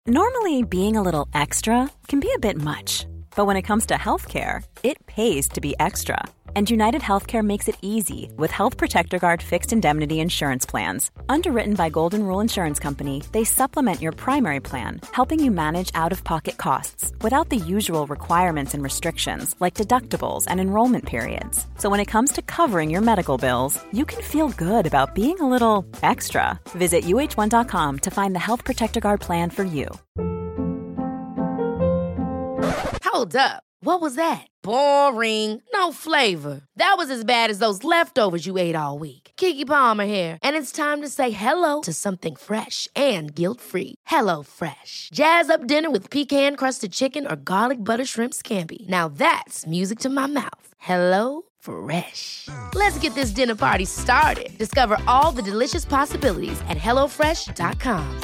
Normally, being a little extra can be a bit much, but when it comes to healthcare, it pays to be extra. And United Healthcare makes it easy with Health Protector Guard fixed indemnity insurance plans. Underwritten by Golden Rule Insurance Company, they supplement your primary plan, helping you manage out-of-pocket costs without the usual requirements and restrictions like deductibles and enrollment periods. So when it comes to covering your medical bills, you can feel good about being a little extra. Visit uh1.com to find the Health Protector Guard plan for you. Hold up. What was that? Boring. No flavor. That was as bad as those leftovers you ate all week. Keke Palmer here, and it's time to say hello to something fresh and guilt-free. Hello Fresh. Jazz up dinner with pecan-crusted chicken or garlic butter shrimp scampi. Now that's music to my mouth. Hello Fresh. Let's get this dinner party started. Discover all the delicious possibilities at hellofresh.com.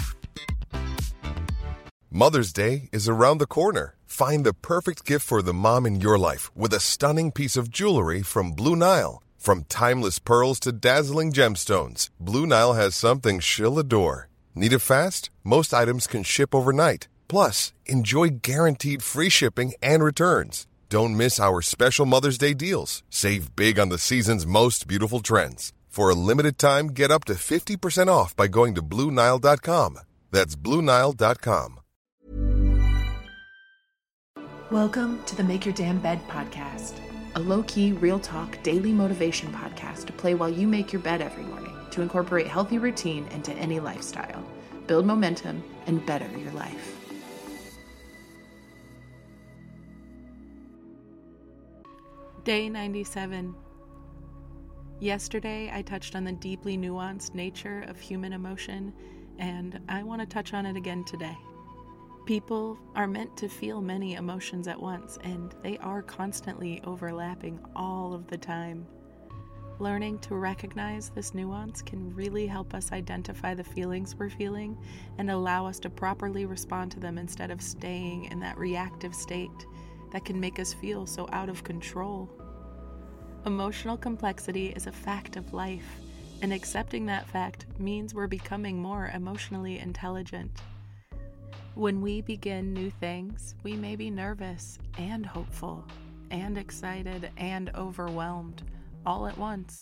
Mother's Day is around the corner. Find the perfect gift for the mom in your life with a stunning piece of jewelry from Blue Nile. From timeless pearls to dazzling gemstones, Blue Nile has something she'll adore. Need it fast? Most items can ship overnight. Plus, enjoy guaranteed free shipping and returns. Don't miss our special Mother's Day deals. Save big on the season's most beautiful trends. For a limited time, get up to 50% off by going to BlueNile.com. That's BlueNile.com. Welcome to the Make Your Damn Bed podcast, a low-key, real-talk, daily motivation podcast to play while you make your bed every morning to incorporate healthy routine into any lifestyle, build momentum, and better your life. Day 97. Yesterday, I touched on the deeply nuanced nature of human emotion, and I want to touch on it again today. People are meant to feel many emotions at once, and they are constantly overlapping all of the time. Learning to recognize this nuance can really help us identify the feelings we're feeling and allow us to properly respond to them instead of staying in that reactive state that can make us feel so out of control. Emotional complexity is a fact of life, and accepting that fact means we're becoming more emotionally intelligent. When we begin new things, we may be nervous and hopeful and excited and overwhelmed all at once.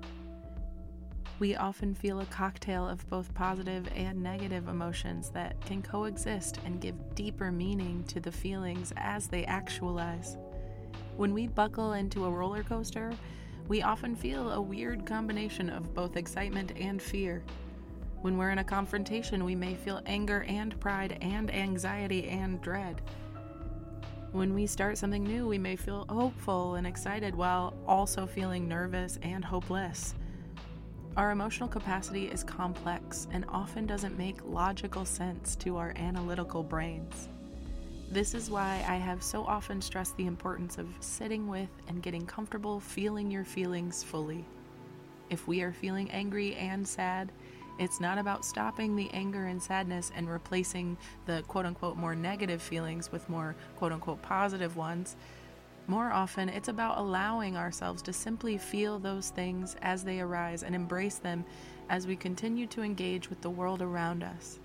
We often feel a cocktail of both positive and negative emotions that can coexist and give deeper meaning to the feelings as they actualize. When we buckle into a roller coaster, we often feel a weird combination of both excitement and fear. When we're in a confrontation, we may feel anger and pride and anxiety and dread. When we start something new, we may feel hopeful and excited while also feeling nervous and hopeless. Our emotional capacity is complex and often doesn't make logical sense to our analytical brains. This is why I have so often stressed the importance of sitting with and getting comfortable feeling your feelings fully. If we are feeling angry and sad, it's not about stopping the anger and sadness and replacing the quote-unquote more negative feelings with more quote-unquote positive ones. More often, it's about allowing ourselves to simply feel those things as they arise and embrace them as we continue to engage with the world around us.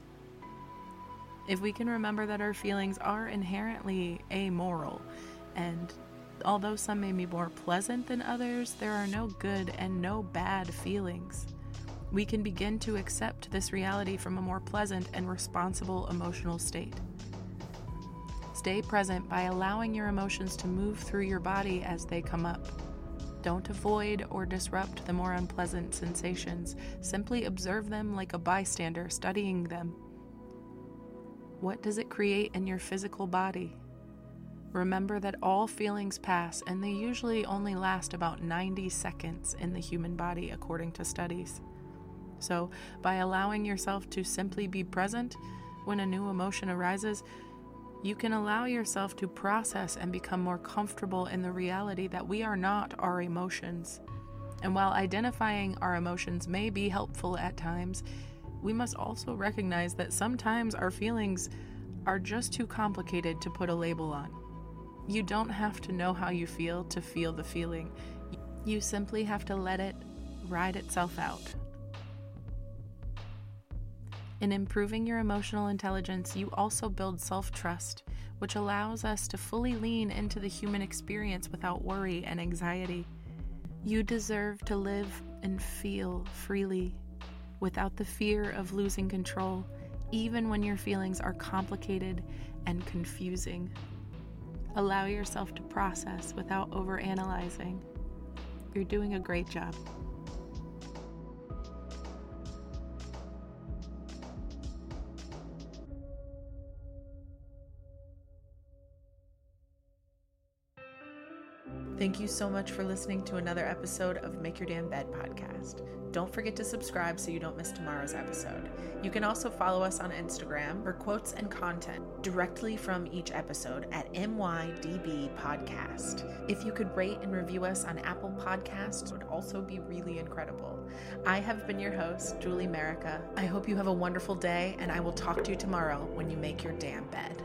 If we can remember that our feelings are inherently amoral, and although some may be more pleasant than others, there are no good and no bad feelings. We can begin to accept this reality from a more pleasant and responsible emotional state. Stay present by allowing your emotions to move through your body as they come up. Don't avoid or disrupt the more unpleasant sensations. Simply observe them like a bystander studying them. What does it create in your physical body? Remember that all feelings pass, and they usually only last about 90 seconds in the human body, according to studies. So, by allowing yourself to simply be present when a new emotion arises, you can allow yourself to process and become more comfortable in the reality that we are not our emotions. And while identifying our emotions may be helpful at times, we must also recognize that sometimes our feelings are just too complicated to put a label on. You don't have to know how you feel to feel the feeling. You simply have to let it ride itself out. In improving your emotional intelligence, you also build self-trust, which allows us to fully lean into the human experience without worry and anxiety. You deserve to live and feel freely, without the fear of losing control, even when your feelings are complicated and confusing. Allow yourself to process without overanalyzing. You're doing a great job. Thank you so much for listening to another episode of Make Your Damn Bed podcast. Don't forget to subscribe so you don't miss tomorrow's episode. You can also follow us on Instagram for quotes and content directly from each episode at MYDB Podcast. If you could rate and review us on Apple Podcasts, it would also be really incredible. I have been your host, Julie Merica. I hope you have a wonderful day, and I will talk to you tomorrow when you make your damn bed.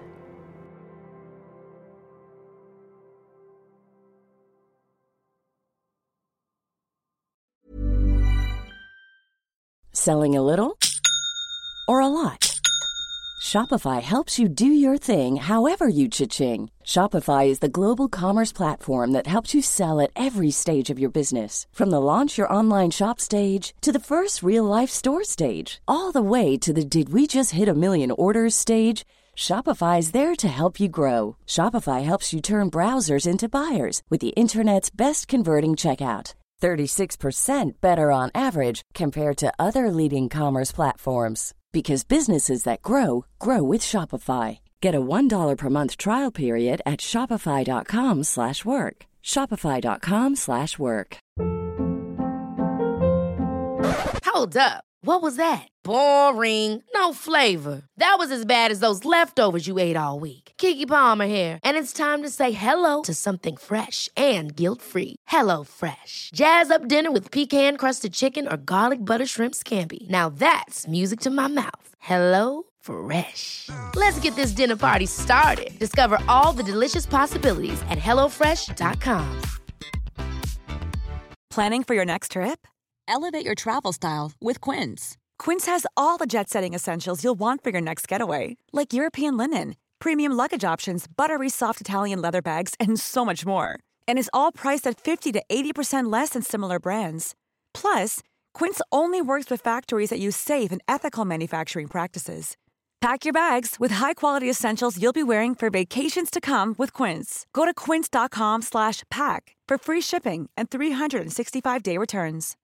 Selling a little or a lot? Shopify helps you do your thing however you cha-ching. Shopify is the global commerce platform that helps you sell at every stage of your business. From the launch your online shop stage to the first real-life store stage, all the way to the did we just hit a million orders stage. Shopify is there to help you grow. Shopify helps you turn browsers into buyers with the internet's best converting checkout. 36% better on average compared to other leading commerce platforms. Because businesses that grow, grow with Shopify. Get a $1 per month trial period at shopify.com/work. Shopify.com/work. Hold up. What was that? Boring. No flavor. That was as bad as those leftovers you ate all week. Keke Palmer here, and it's time to say hello to something fresh and guilt-free. HelloFresh. Jazz up dinner with pecan-crusted chicken or garlic butter shrimp scampi. Now that's music to my mouth. HelloFresh. Let's get this dinner party started. Discover all the delicious possibilities at HelloFresh.com. Planning for your next trip? Elevate your travel style with Quince. Quince has all the jet-setting essentials you'll want for your next getaway, like European linen, premium luggage options, buttery soft Italian leather bags, and so much more. And is all priced at 50 to 80% less than similar brands. Plus, Quince only works with factories that use safe and ethical manufacturing practices. Pack your bags with high-quality essentials you'll be wearing for vacations to come with Quince. Go to quince.com/pack for free shipping and 365-day returns.